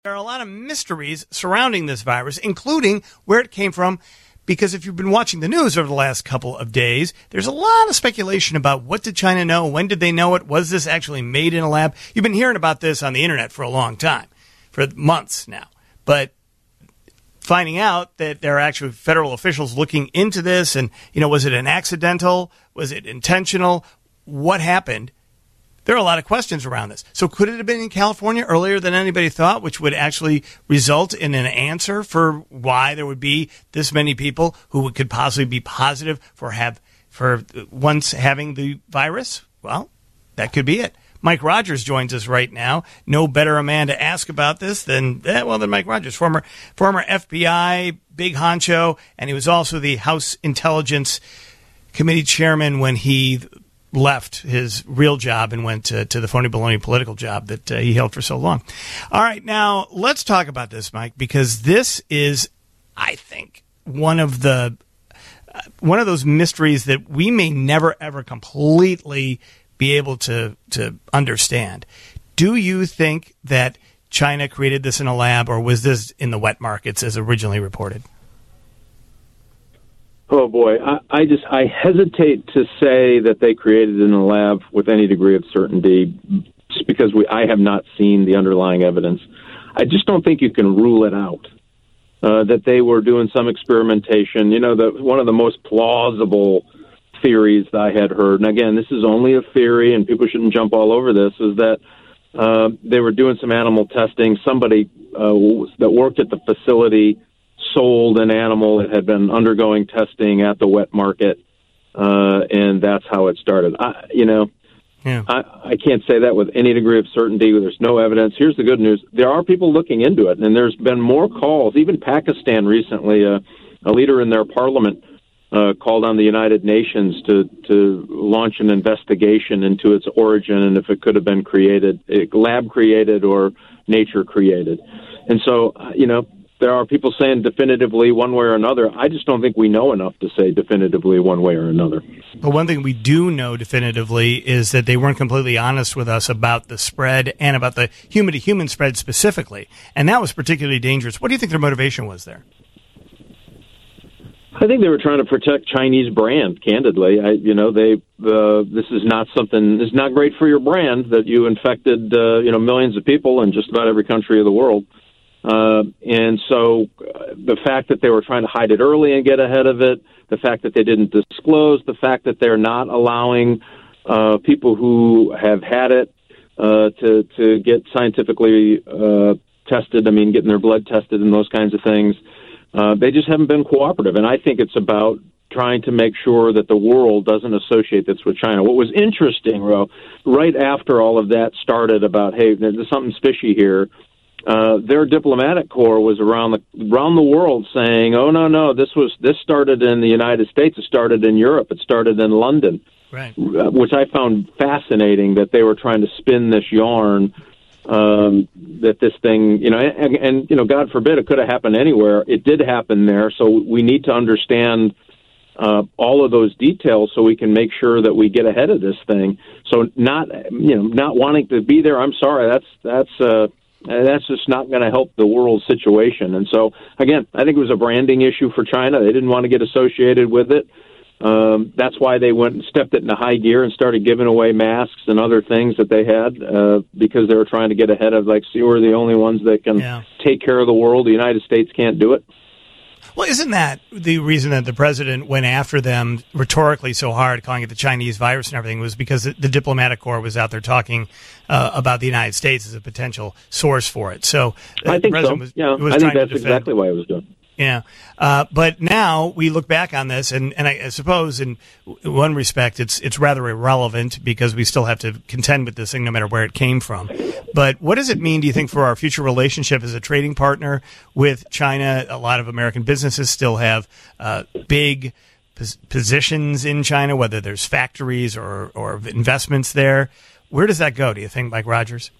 There are a lot of mysteries surrounding this virus, including where it came from, because if you've been watching the news over the last couple of days, there's a lot of speculation about what did China know, when did they know it, was this actually made in a lab? You've been hearing about this on the internet for a long time, for months now. But finding out that there are actually federal officials looking into this, and, was it an accidental? Was it intentional? What happened? There are a lot of questions around this. So could it have been in California earlier than anybody thought, which would actually result in an answer for why there would be this many people who could possibly be positive for once having the virus? Well, that could be it. Mike Rogers joins us right now. No better a man to ask about this than Mike Rogers, former FBI big honcho, and he was also the House Intelligence Committee chairman when he left his real job and went to the phony baloney political job that he held for so long. All right, now let's talk about this, Mike, because this is, I think, one of those mysteries that we may never ever completely be able to understand. Do you think that China created this in a lab, or was this in the wet markets as originally reported? Oh, boy. I hesitate to say that they created it in a lab with any degree of certainty, just because I have not seen the underlying evidence. I just don't think you can rule it out, that they were doing some experimentation. One of the most plausible theories that I had heard, and again, this is only a theory and people shouldn't jump all over this, is that they were doing some animal testing. Somebody that worked at the facility sold an animal that had been undergoing testing at the wet market, and that's how it started. I can't say that with any degree of certainty. There's no evidence. Here's the good news. There are people looking into it, and there's been more calls. Even Pakistan recently, a leader in their parliament called on the United Nations to launch an investigation into its origin and if it could have been lab created or nature created. And so, there are people saying definitively one way or another. I just don't think we know enough to say definitively one way or another. But one thing we do know definitively is that they weren't completely honest with us about the spread and about the human-to-human spread specifically. And that was particularly dangerous. What do you think their motivation was there? I think they were trying to protect Chinese brand, candidly. This is not something, it's not great for your brand that you infected, millions of people in just about every country of the world. And so the fact that they were trying to hide it early and get ahead of it, the fact that they didn't disclose, the fact that they're not allowing people who have had it to get scientifically tested, getting their blood tested and those kinds of things, they just haven't been cooperative. And I think it's about trying to make sure that the world doesn't associate this with China. What was interesting, right after all of that started about, hey, there's something fishy here, their diplomatic corps was around the world saying, "Oh no, this started in the United States. It started in Europe. It started in London," right? Which I found fascinating that they were trying to spin this yarn that this thing, and God forbid it could have happened anywhere. It did happen there, so we need to understand all of those details so we can make sure that we get ahead of this thing. So not wanting to be there. I'm sorry, that's just not going to help the world situation. And so, again, I think it was a branding issue for China. They didn't want to get associated with it. That's why they went and stepped it into high gear and started giving away masks and other things that they had because they were trying to get ahead of, see, we're the only ones that can take care of the world. The United States can't do it. Well, isn't that the reason that the president went after them rhetorically so hard, calling it the Chinese virus and everything, was because the diplomatic corps was out there talking about the United States as a potential source for it. So I think so. I think that's exactly why it was done. Yeah. But now we look back on this, and I suppose in one respect it's rather irrelevant because we still have to contend with this thing no matter where it came from. But what does it mean, do you think, for our future relationship as a trading partner with China? A lot of American businesses still have big positions in China, whether there's factories or investments there. Where does that go, do you think, Mike Rogers?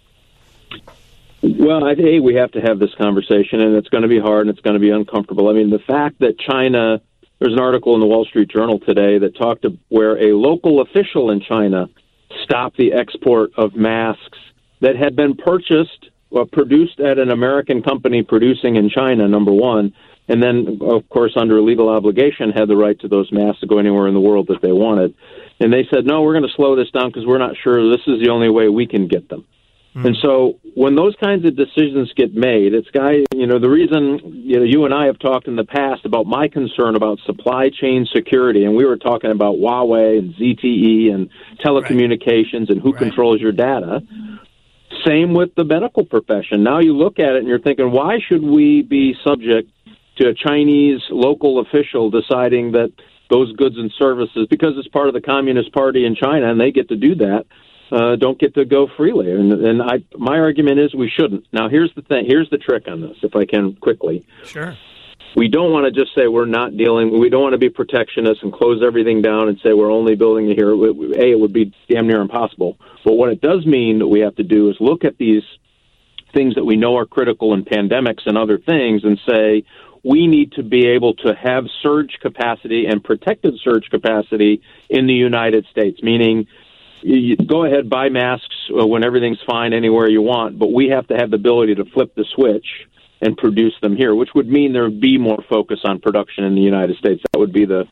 Well, I think we have to have this conversation, and it's going to be hard and it's going to be uncomfortable. I mean, the fact that China, there's an article in the Wall Street Journal today that talked to where a local official in China stopped the export of masks that had been purchased produced at an American company producing in China, number one, and then, of course, under legal obligation, had the right to those masks to go anywhere in the world that they wanted. And they said, no, we're going to slow this down because we're not sure this is the only way we can get them. And so when those kinds of decisions get made, the reason, you and I have talked in the past about my concern about supply chain security, and we were talking about Huawei and ZTE and telecommunications and who controls your data. Same with the medical profession. Now you look at it and you're thinking, why should we be subject to a Chinese local official deciding that those goods and services, because it's part of the Communist Party in China and they get to do that, don't get to go freely. And my argument is we shouldn't. Now, here's the thing. Here's the trick on this, if I can quickly. Sure. We don't want to just say we don't want to be protectionists and close everything down and say we're only building it here. It would be damn near impossible. But what it does mean that we have to do is look at these things that we know are critical in pandemics and other things and say we need to be able to have surge capacity and protected surge capacity in the United States, meaning you go ahead, buy masks when everything's fine anywhere you want, but we have to have the ability to flip the switch and produce them here, which would mean there would be more focus on production in the United States. That would be the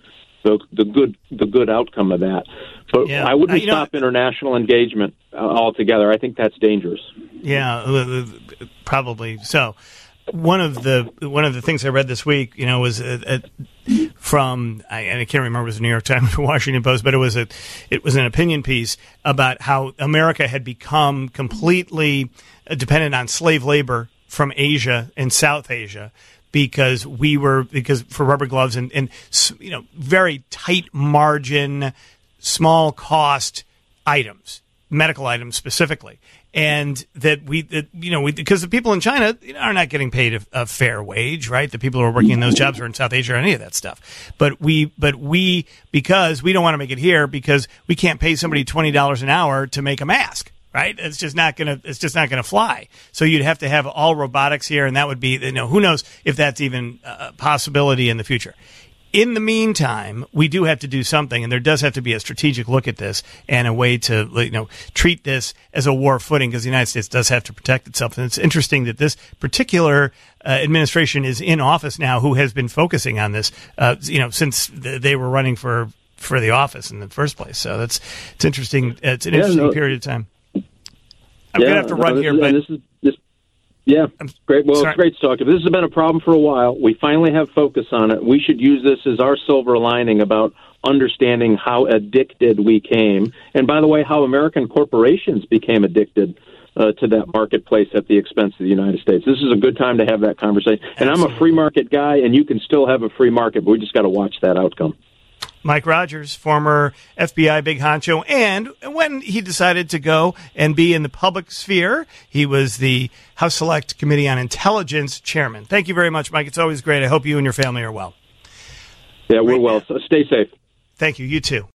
good outcome of that. But I wouldn't stop international engagement altogether. I think that's dangerous. Yeah, probably so. One of the things I read this week, was from I can't remember if it was the New York Times or Washington Post, but it was an opinion piece about how America had become completely dependent on slave labor from Asia and South Asia because for rubber gloves and very tight margin, small cost items, medical items specifically. And because the people in China are not getting paid a fair wage, right? The people who are working in those jobs are in South Asia or any of that stuff. But we, because we don't want to make it here because we can't pay somebody $20 an hour to make a mask, right? It's just not gonna fly. So you'd have to have all robotics here, and that would be, who knows if that's even a possibility in the future. In the meantime, we do have to do something, and there does have to be a strategic look at this and a way to, treat this as a war footing because the United States does have to protect itself. And it's interesting that this particular administration is in office now who has been focusing on this, since they were running for the office in the first place. So it's interesting. It's an interesting period of time. I'm going to have to run here, but... Yeah, great. Well, it's great to talk to you. This has been a problem for a while. We finally have focus on it. We should use this as our silver lining about understanding how addicted we came. And by the way, how American corporations became addicted to that marketplace at the expense of the United States. This is a good time to have that conversation. And I'm a free market guy, and you can still have a free market, but we just got to watch that outcome. Mike Rogers, former FBI big honcho, and when he decided to go and be in the public sphere, he was the House Select Committee on Intelligence chairman. Thank you very much, Mike. It's always great. I hope you and your family are well. Yeah, we're well. So stay safe. Thank you. You too.